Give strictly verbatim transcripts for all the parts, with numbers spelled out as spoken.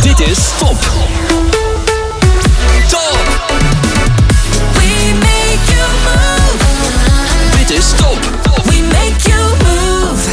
Dit is Top. Top. We make you move. Dit is Top. We make you move.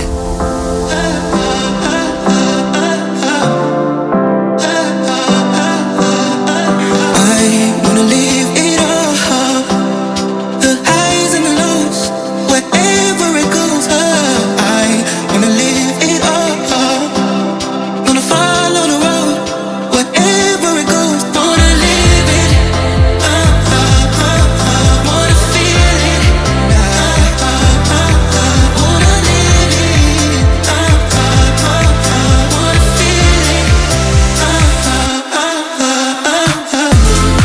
I wanna leave it all, the highs and the lows, wherever it goes. I wanna leave it all, wanna follow the road, wherever it goes. Wanna live it, uh, uh, uh, uh, wanna feel it, uh, uh, uh, uh, wanna live it, uh, uh, uh, uh, wanna feel it, uh, uh, uh, uh, uh, uh.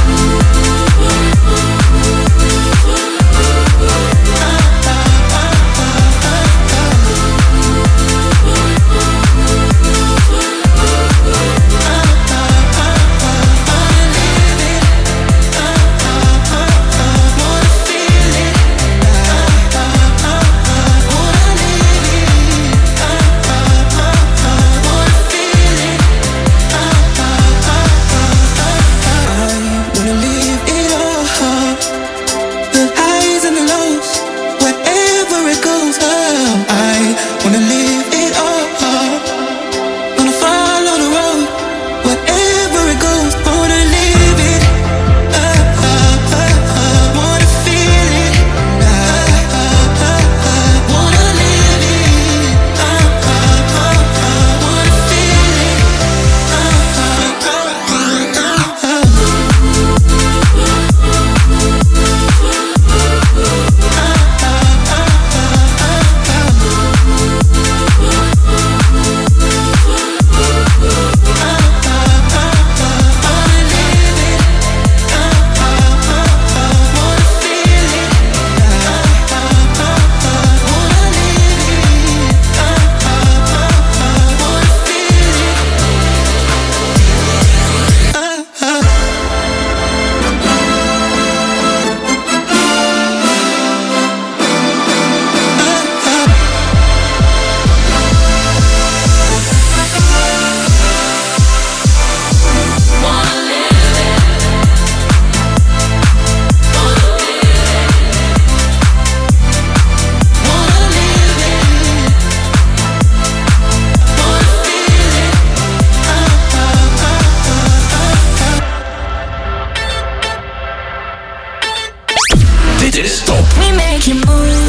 Dit is Top. We make you move.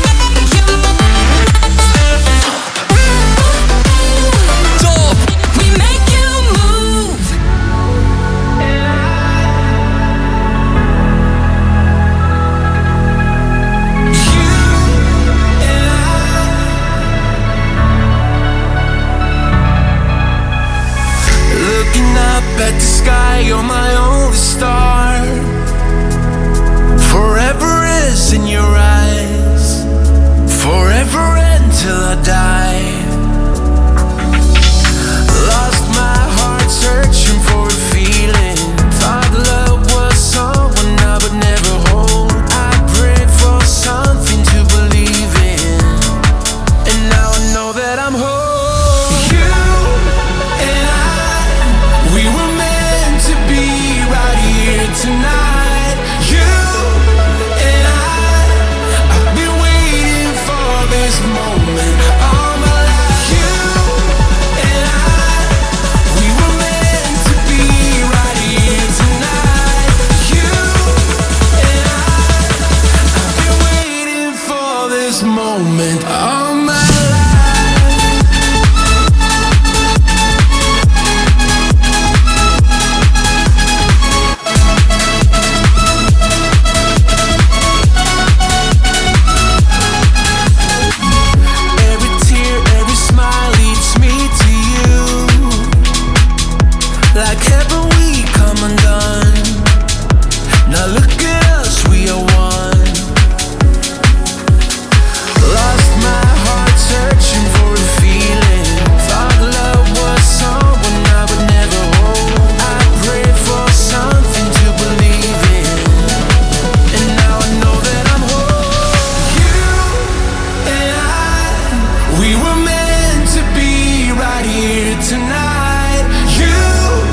Top. We make you move. Looking up at the sky, you're my only star. Forever is in your eyes, forever until I die. Lost my heart searching for a feeling. Thought love was someone I would never hold. I prayed for something to believe in, and now I know that I'm whole. You and I, we were meant to be right here tonight. You and I, I've been waiting for this moment all my life. You and I, we were meant to be right here tonight. You and I, I've been waiting for this moment all my life. Every tear, every smile leads me to you. Like heaven we come undone. Now look at us, we are one. Lost my heart searching for a feeling. Thought love was someone I would never hold. I prayed for something to believe in, and now I know that I'm whole. You and I, we were meant to be right here tonight. You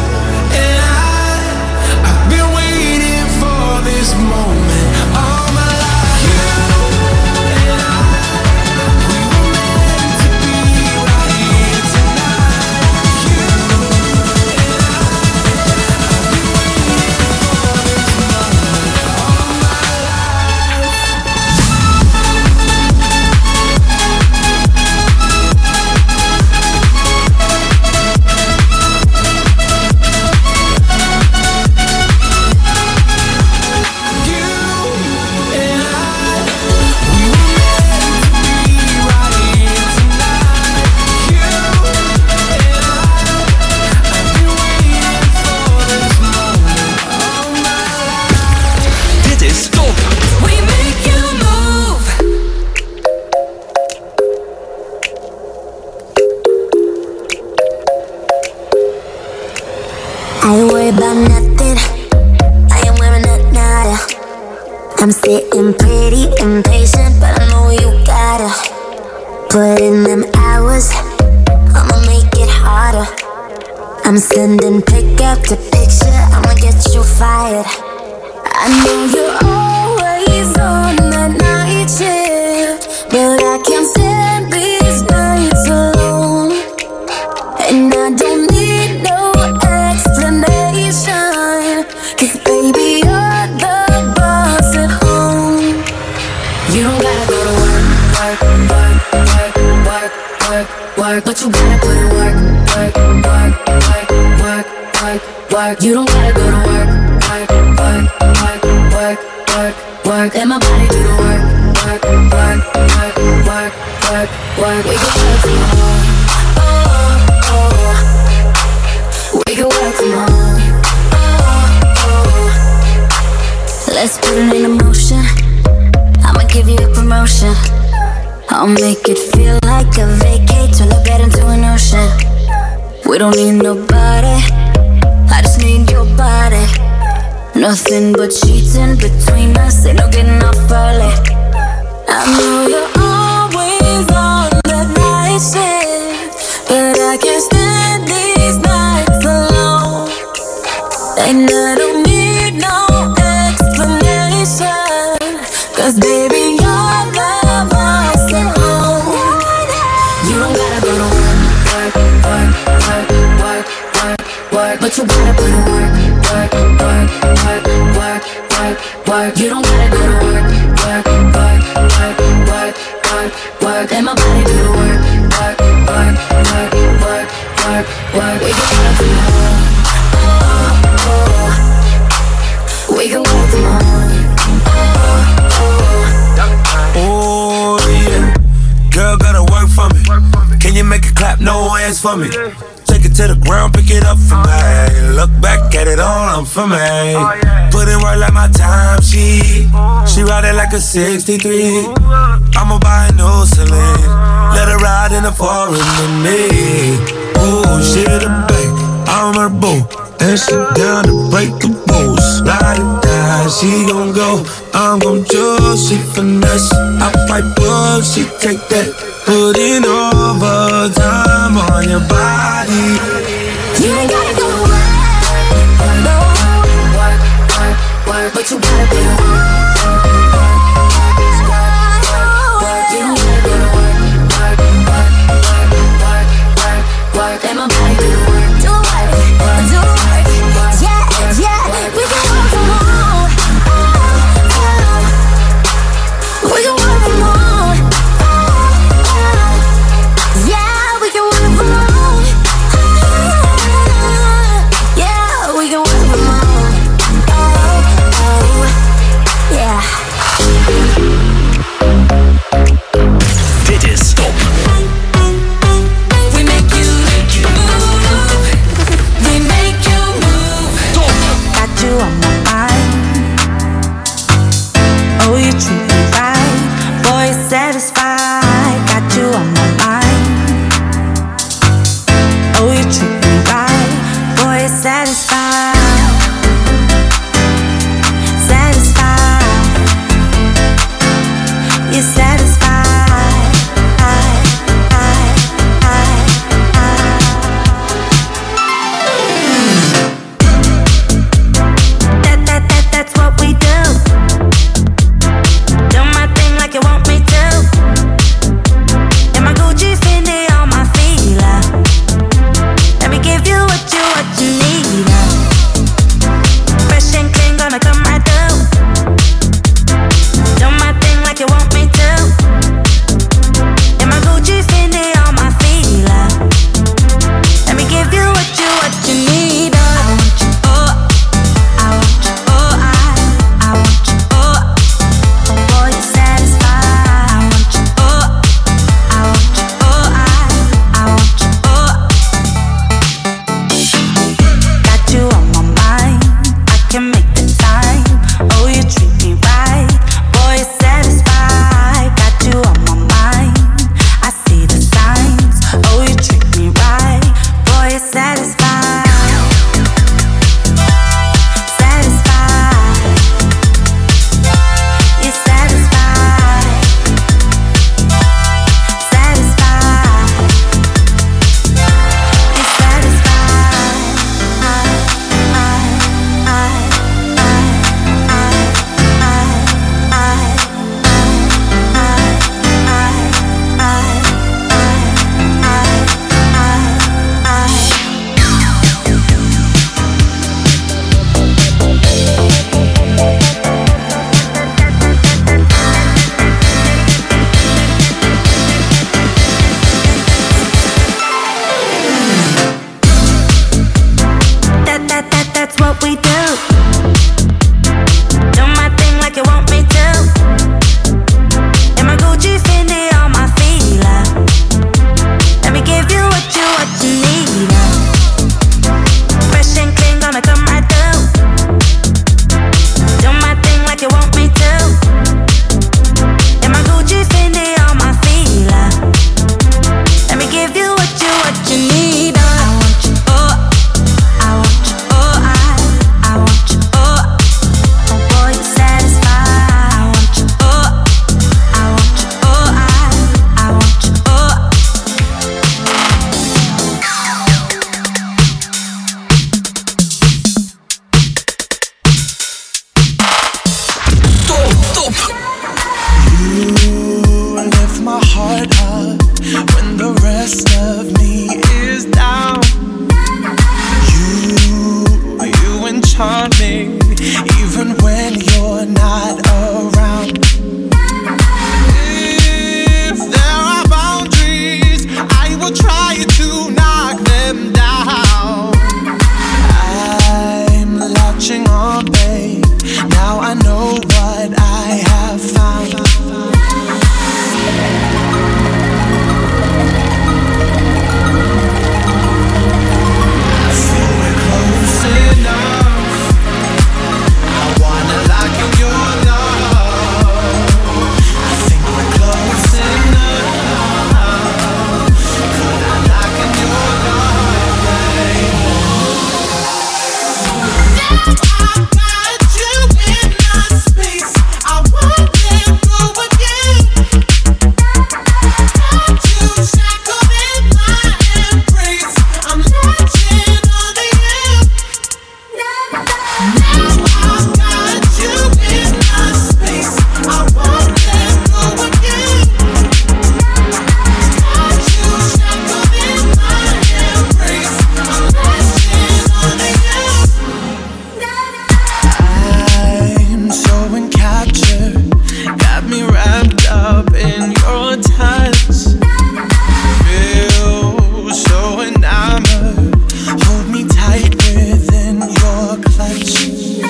I worry about nothing. I am wearing a nada. I'm sitting pretty impatient, but I know you gotta put in them hours. I'ma make it harder. I'm sending pick after picture. I'ma get you fired. I know you're always on that night shift, but I can't stand these nights alone. And I don't need no explanation, 'cause baby, you're the boss at home. You don't gotta go to work, work, work, work, work, work, work, but you gotta put in work, work, work, work, work, work, work. You don't gotta go to work, work, work, work, work, work, work. Let my body do the work, work, work, work, work, work, work. We can work from home, oh, oh. We can work from home, oh, oh. Let's put it in motion. I'ma give you a promotion. I'll make it feel like a vacate, turn the bed into an ocean. We don't need nobody, I just need your body. Nothing but cheating between us, ain't no getting off early. I know you're always on the night shift, but I can't stand these nights alone. And I don't need no explanation, 'cause baby, you're the boss at home. You don't gotta go to work, work, work, work, work, work, work, but you gotta put in work, work, work, work, work, work, work. You don't gotta go to work, work, work, work, work, work, work. Let my body do the work, work, work, work, work, work, work. We can work from home, oh, oh. We can work from home, oh, oh. Oh yeah, girl gotta work for me. Can you make it clap? No hands for me. Take it to the ground, pick it up for me. Look back at it all, I'm for me. Put in work like my time sheet. She ride it like a sixty-three. I'ma buy a new Celine. Let her ride in the foreign with me. Ooh, she the babe, I'm her boo. And she down to break the rules. Ride or die, she gon' go. I'm gon' choose, she finesse. I fight blood, she take that. Put in overtime on your body. You ain't gotta go to work, no. Work, work, work, but you gotta be work, work, work, work, work. You don't gotta go to work, work, work, work, work, work, work. Let my body do the work, do the work, do the work. Yeah, yeah, we can work from home. We can work from home. Yeah, we can work from home. Yeah, we can work from home. Oh, oh, yeah. Dit is Top. We make you move. We make you move. Top. Got you on my mind. Oh, you treat me right. Boy, satisfied. Got you on my mind. Oh, you treat me right. Boy, satisfied. Satisfied. You're satisfied. I, I, I, I. That, that, that, that's what we do. Do my thing like you want me to. And my Gucci Fendi on my feet, uh. Let me give you what you, what you need, uh. Hold me tight within your clutch.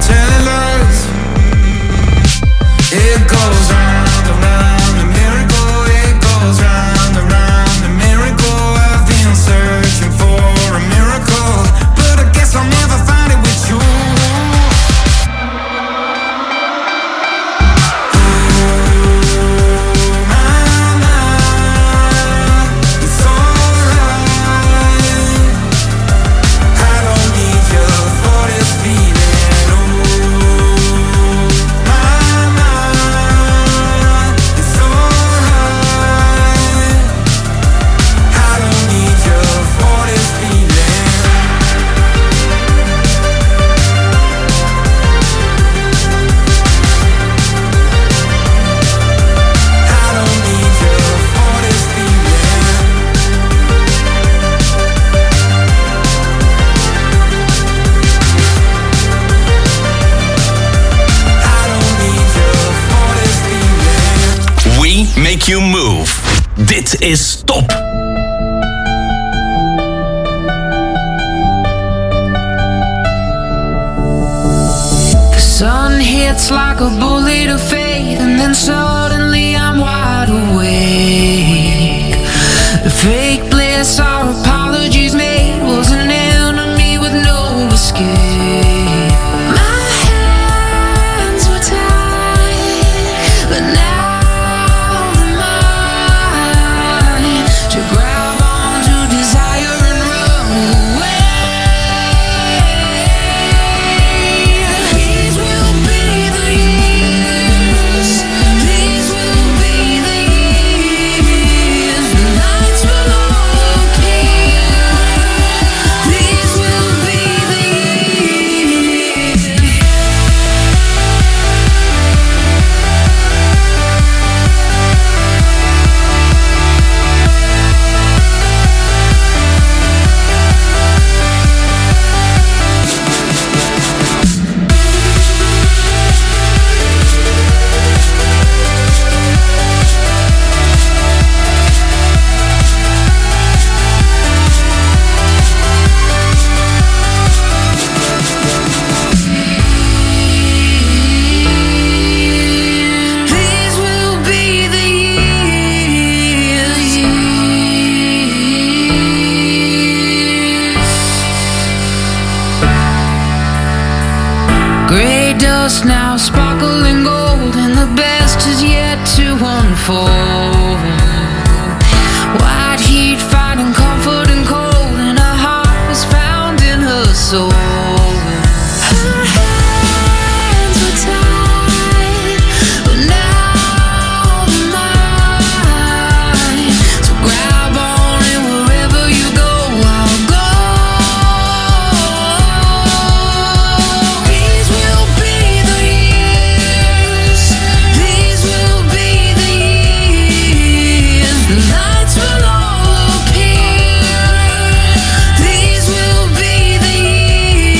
tell us. It goes round and round, a miracle. It goes round and round, a miracle. I've been searching for a miracle, but I guess I'll never find it with you. Make you move. Dit is Top. The sun hits like a bullet of fate, and then suddenly I'm wide awake. The fake bliss, our apologies made, was an enemy with no escape. My hands were tied, but now now sparkling gold, and the best is yet to unfold. White heat fighting comfort and cold, and her heart was found in her soul. Her hands were tied, but now they're mine. So grab on and wherever you go, I'll go. These will be the years. These will be the years. The lights will all appear. These will be the years.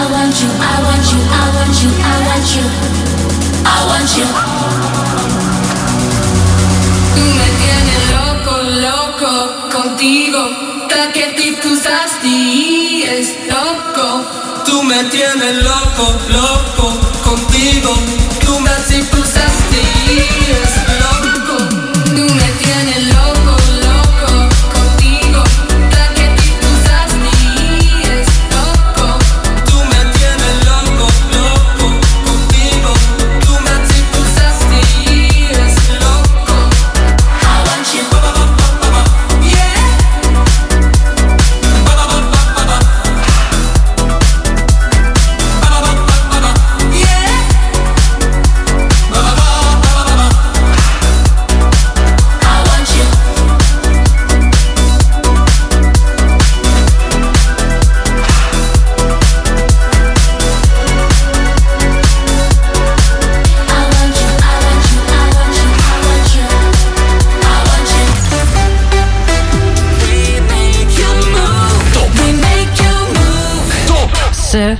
want you, I want you, I want you, I want you, I want you. Tú me tienes loco, loco contigo. Da que ti pusasti es loco. Tú me tienes loco, loco contigo. Tú me si pusasti es loco. Tú me tienes loco, loco contigo. Da que ti pusasti es loco. Tú me tienes loco, loco contigo. Tú me si pusasti es loco. I want you. Yeah. Said,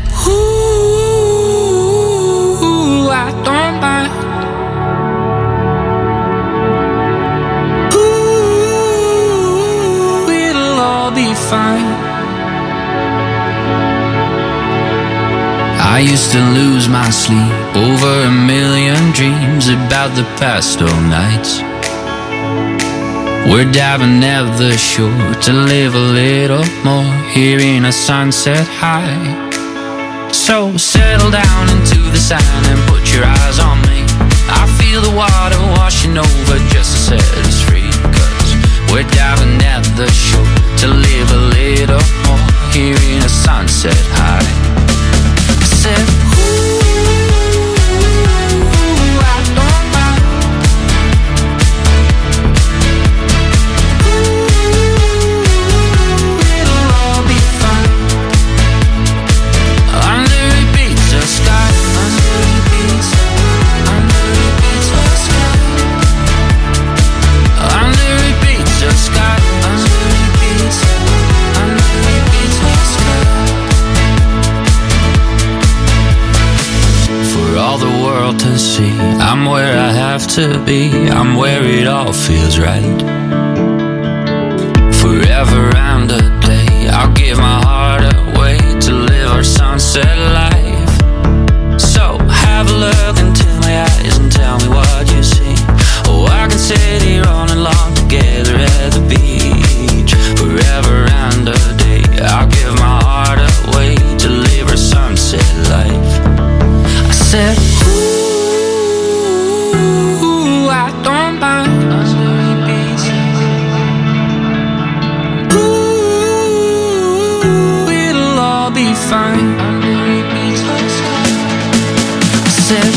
ooh, I don't mind. Ooh, it'll all be fine. I used to lose my sleep over a million dreams about the past old nights. We're diving at the shore to live a little more, hearing a sunset high. So settle down into the sand and put your eyes on me. I feel the water washing over just to set us free. Cause we're diving at the shore to live a little more, hearing a sunset high. I said, ooh, I don't mind. Ooh, it'll all be fine. Under a pizza sky, under a pizza, under a pizza sky, under a pizza sky, under a pizza, under a pizza sky. For all the world to see, I'm where I have to be, I'm where it all feels right. Forever and a day, I'll give my heart away to live our sunset life. So have a look into my eyes and tell me what you see. Oh, I can sit here all night long together at the beach. Forever and a day, I'll give my heart away to live our sunset life. I said, ooh, I don't mind. Ooh, it'll all be fine. I said,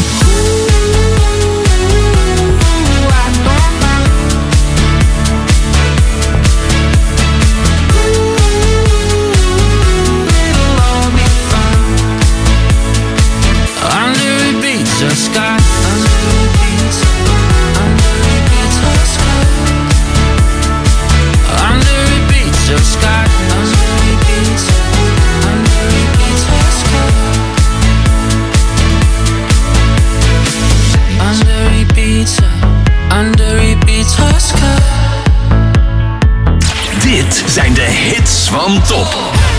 ooh, I don't mind. Ooh, it'll all be fine. Under a pizza sky, under a pizza, under a pizza sky, under a pizza sky, under a pizza, under a pizza sky, under a pizza, under a pizza sky. Dit zijn de hits van Top.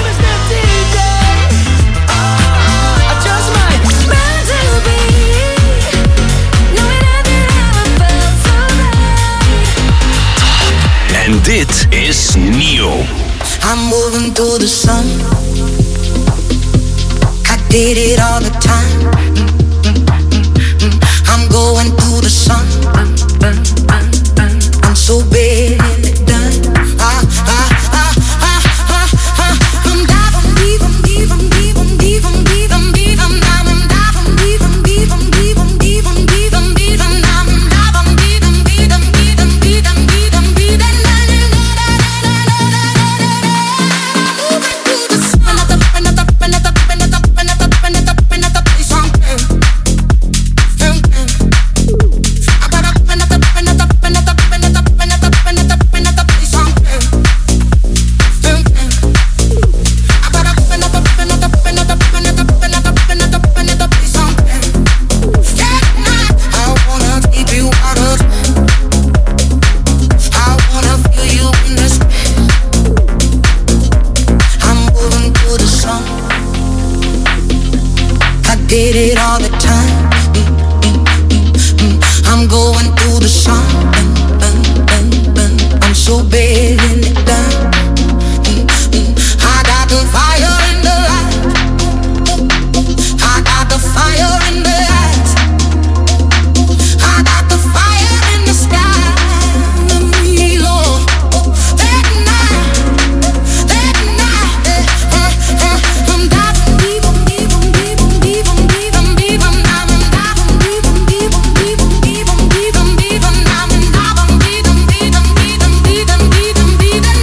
En dit is Neo. I'm moving through the sun. I did it all the time. I'm going through the sun. I'm so bad and done. Ah, ah, ah, ah, ah, ah. I'm diving deep, I'm deep, I'm deep, I'm deep, I'm deep, I'm deep, I'm down. I'm diving deep, I'm deep, I'm deep, I'm deep, I'm deep, I'm deep, I'm down. I'm diving deep, I'm deep, I'm deep, I'm deep, I'm deep, I'm deep, and did it all the time. Mm, mm, mm, mm. I'm going through the song. Mm, mm, mm, mm. I'm so bad in it down. Mm, mm. I got the fire in the eyes. I got the fire in the eyes. I got the fire in the sky. Lord, that night, that night, uh, uh, I'm diving deep, deep, deep, deep, deep, deep, I'm diving, diving deep, deep, deep, deep, deep, deep, I'm diving, diving deep, deep, deep, deep, deep, deep, deep,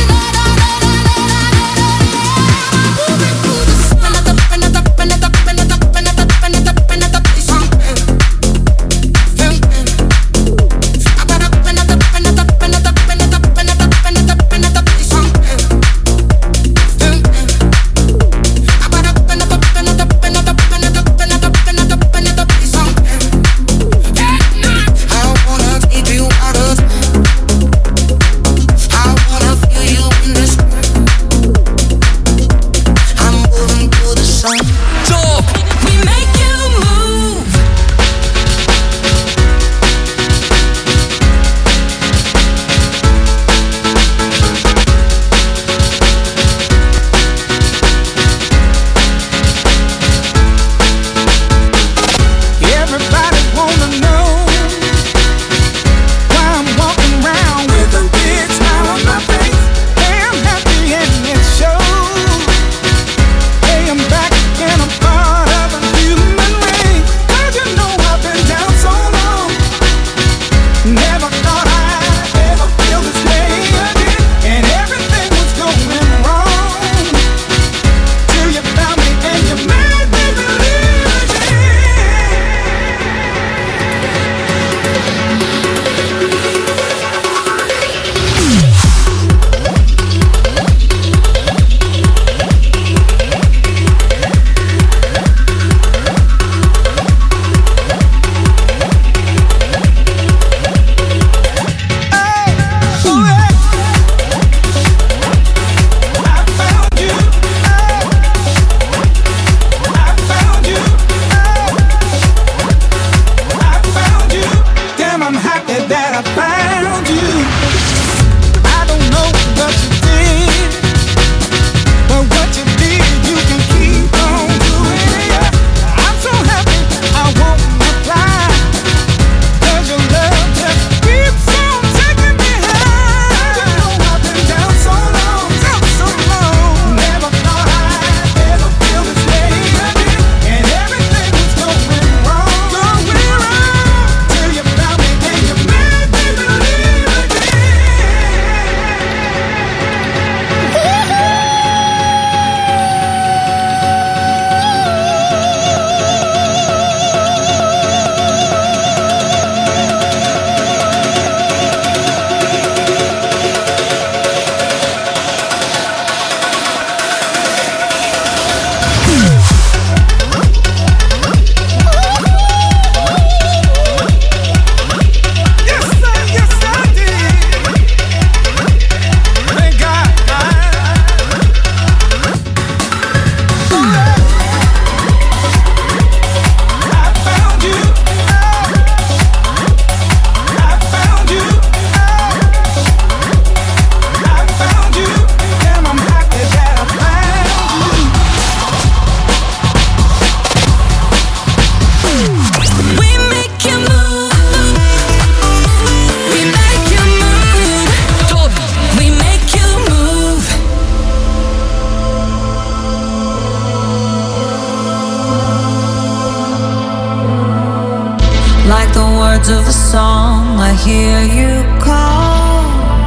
Of a song, I hear you call.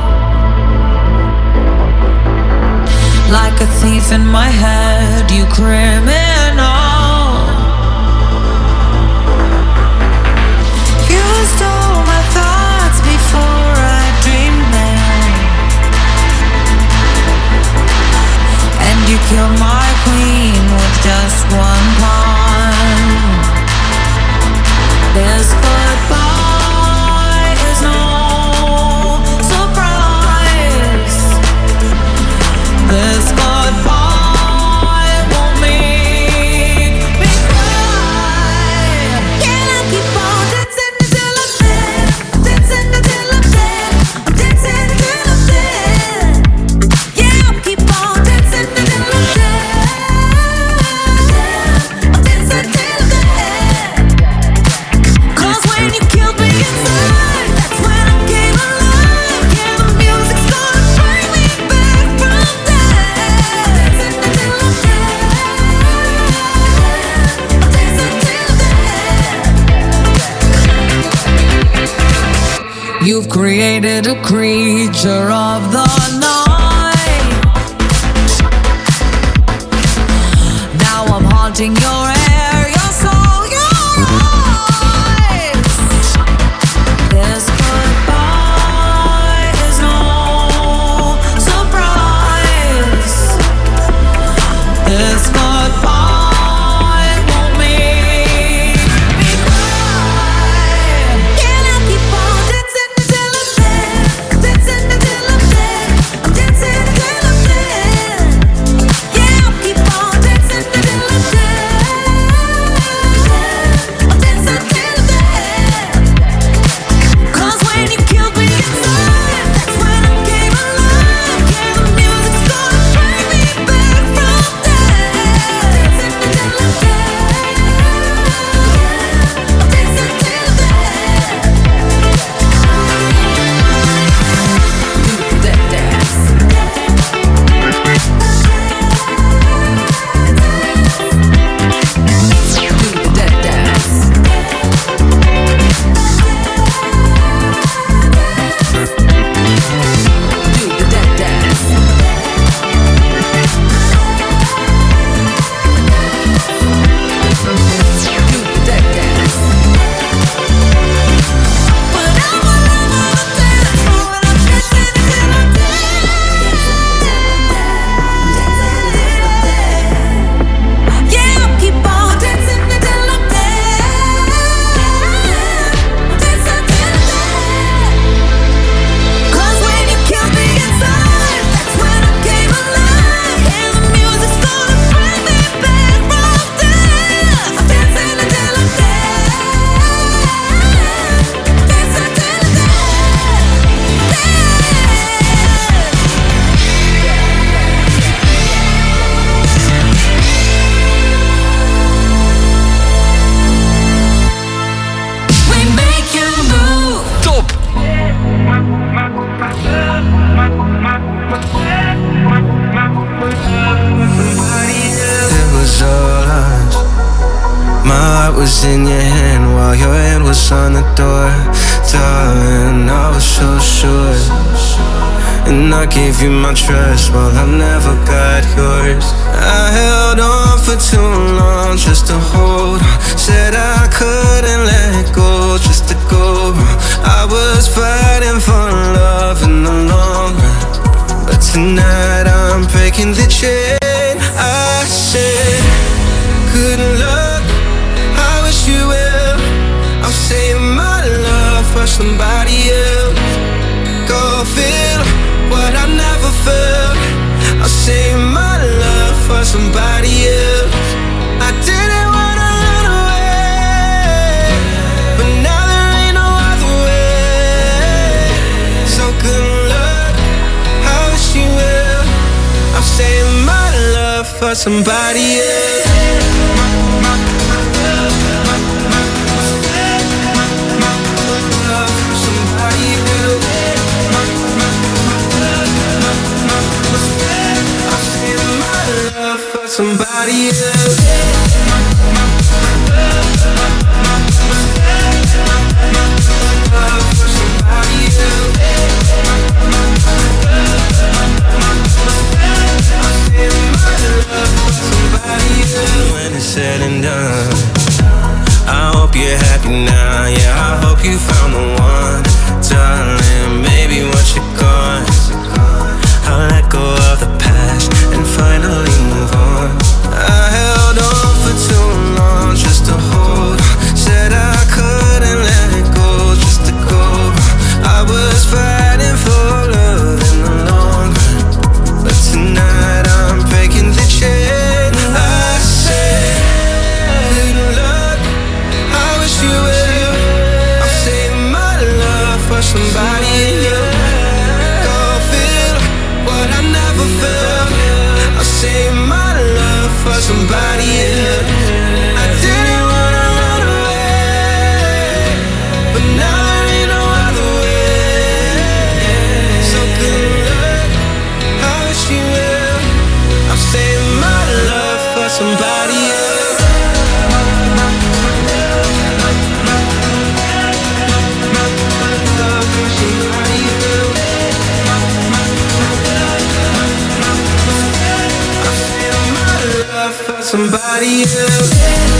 Like a thief in my head, you criminal. You stole my thoughts before I dreamed them, and you killed my queen with just one pawn. This goodbye is no surprise. This goodbye won't make me cry. You've created a creature of the night. Now I'm haunting your air, your soul, your eyes. This goodbye is no surprise. This goodbye won't make me cry. Can I keep on dancing until I'm dead? Dancing until I'm dead. I'm dancing until I'm dead. Yeah, I'll keep on dancing until I'm dead. I'll dance until I'm dead. 'Cause when you killed me inside, that's when I came alive. Yeah, the music's gonna bring me back from death. Dancing until I'm dead. I'll dance until I'm dead. Do that dance. Do that dance. Do that dance. Do that dance. But I will never dance for when I'm dancing until I'm dead. Yeah, I'll keep on dancing until I'm dead. Dance until I'm dead. 'Cause when you killed me inside, that's when I came alive. And the music's gonna bring me back from death. I'm dancing until I'm dead. Dance until I'm dead. We make you move. Top. It was all us. My heart was in your hand while your hand was on the door. Darling, I was so sure. And I gave you my trust while I never got yours. I held on for too long just to hold on. Said I couldn't let go just to go. I was fighting for love in the long run. But tonight I'm breaking the chain. I said, good luck, I wish you well. I'll save my love for somebody else. Go feel what I never felt. I'll save my love for somebody else. I didn't wanna run away, but now there ain't no other way. So good luck, I wish you well. I'll save my love for somebody else. Somebody else. When it's said and done, I hope you're happy now. Yeah, I hope you found the one, darling. Maybe once you're gone, I'll let go of the past and finally move on. I held on for too long just to hold on. Said I couldn't let go just to go. I was fighting for love in the long run, but tonight I'm breaking the chain. I said, good luck, I wish you well. I'll save my love for somebody else. Go feel what I never felt. I'll save my love for somebody else. I didn't wanna run away, but now there ain't no other way. So good luck, I wish you well. I'll save my love for somebody else. somebody else.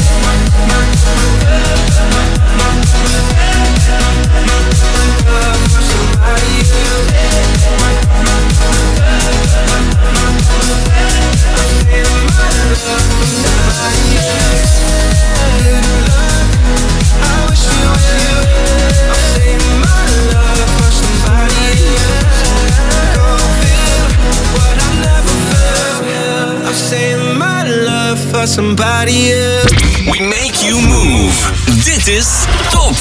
Somebody else. We make you move. Dit is Top.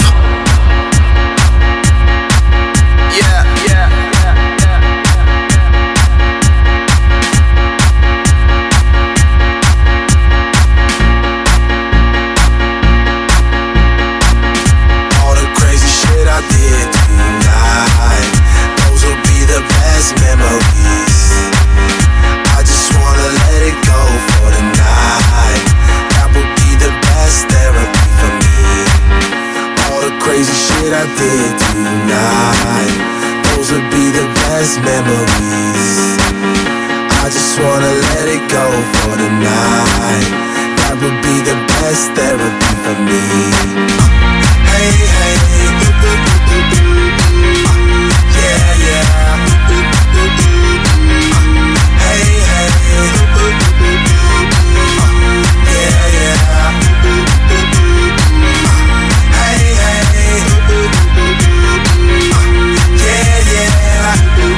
Yeah, yeah, yeah, yeah. All the crazy shit I did tonight, those will be the best memories. I just wanna let it go for the night. That would be the best therapy for me. All the crazy shit I did tonight, those would be the best memories. I just wanna let it go for the night. That would be the best therapy for me. Hey, hey, yeah, yeah. Hey, hey, yeah, yeah. Hey, hey, yeah, yeah.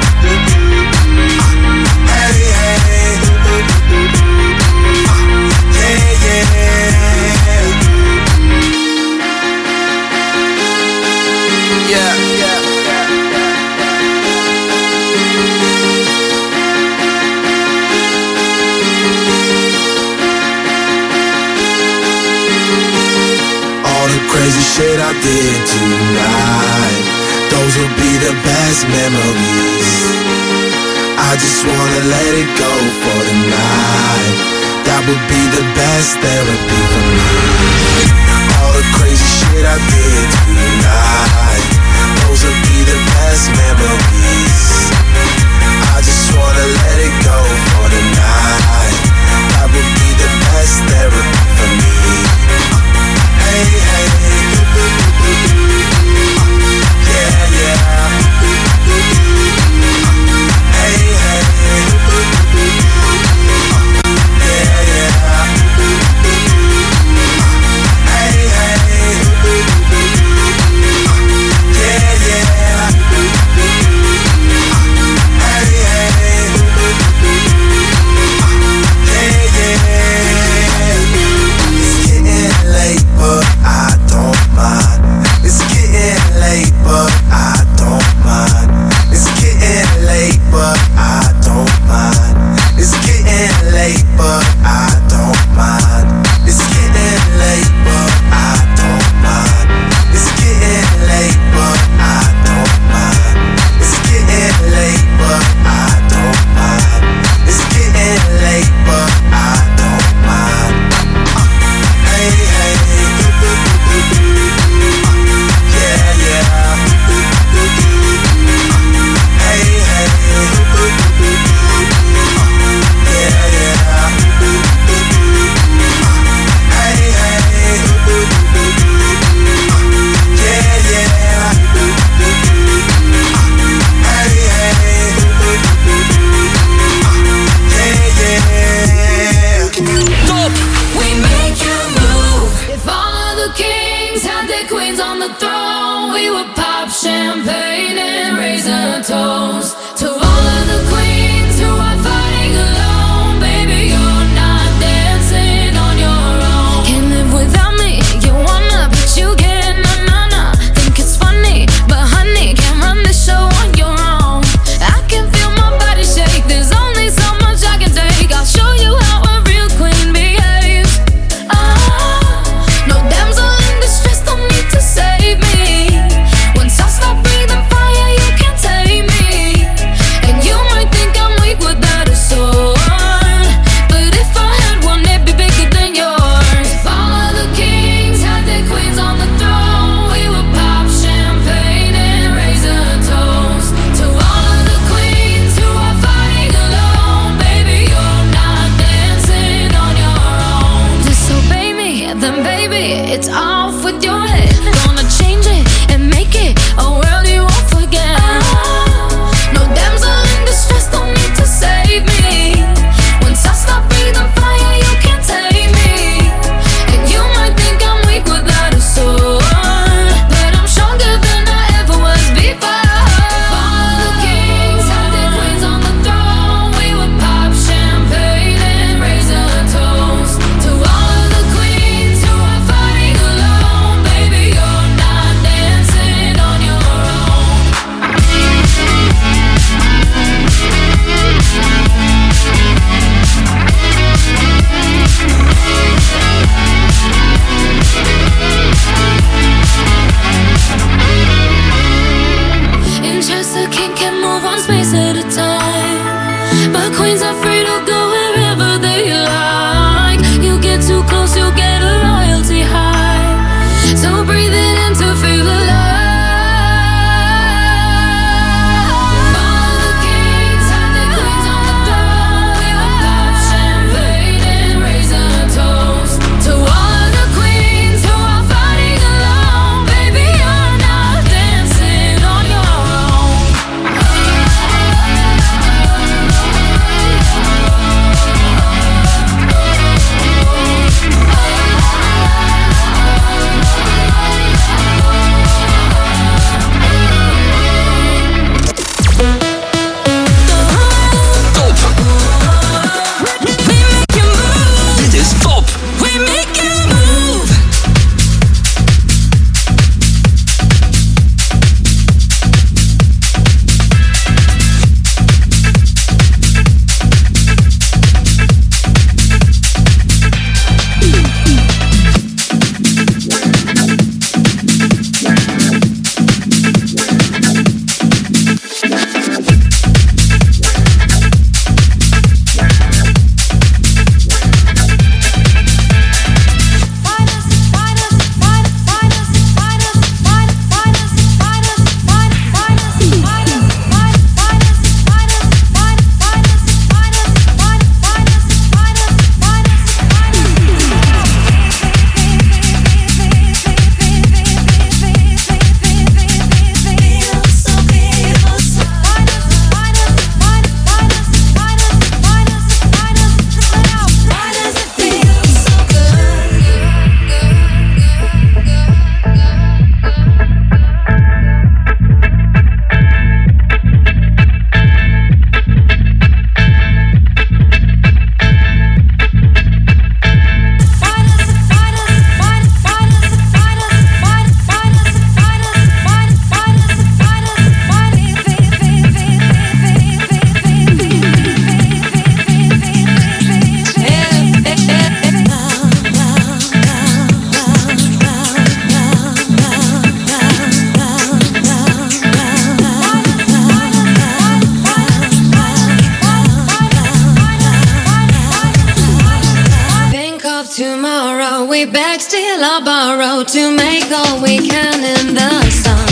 Hey, hey, yeah, yeah. Yeah, yeah, yeah, yeah. All the crazy shit I did tonight, those will be the best memories. I just wanna let it go for the night. That would be the best therapy for me. All the crazy shit I did tonight, those will be the best memories. I just wanna let it go for the night. That would be the best therapy for me. Hey, hey, yeah, yeah. Hey, hey, yeah, yeah. Hey, hey, yeah, yeah. Hey, hey, yeah, yeah. It's getting late, but I don't mind. It's getting late, but I don't mind. It's getting late, but I don't mind. It's getting late, but I don't mind. It's getting late, but I don't mind. It's getting late, but I don't mind. It's getting late, but I don't mind. It's getting late, but I don't mind. Hey, hey, yeah, yeah. Hey, hey, yeah, yeah. baby, it's off with your head. Gonna change it and make it a world you won't forget. No damsel in distress, don't need to save me. Once I stop breathing fire, you can't take me. And you might think I'm weak without a soul, but I'm stronger than I ever was before. All the kings had their queens on the throne. We would pop champagne and raise a toast to all the queens who are fighting alone. Baby, you're not dancing on your own. In chess, the king can move one space at a time, but queens are free to go wherever they like. You get too close, you'll get a royalty high. So breathe it in to feel alive. All the kings had their queens on the throne. We would pop champagne and raise a toast to all the queens who are fighting alone. Baby, you're not dancing on your own. Dit is top. We make you move. Think of tomorrow, we beg, steal or borrow to make all we can in the sun.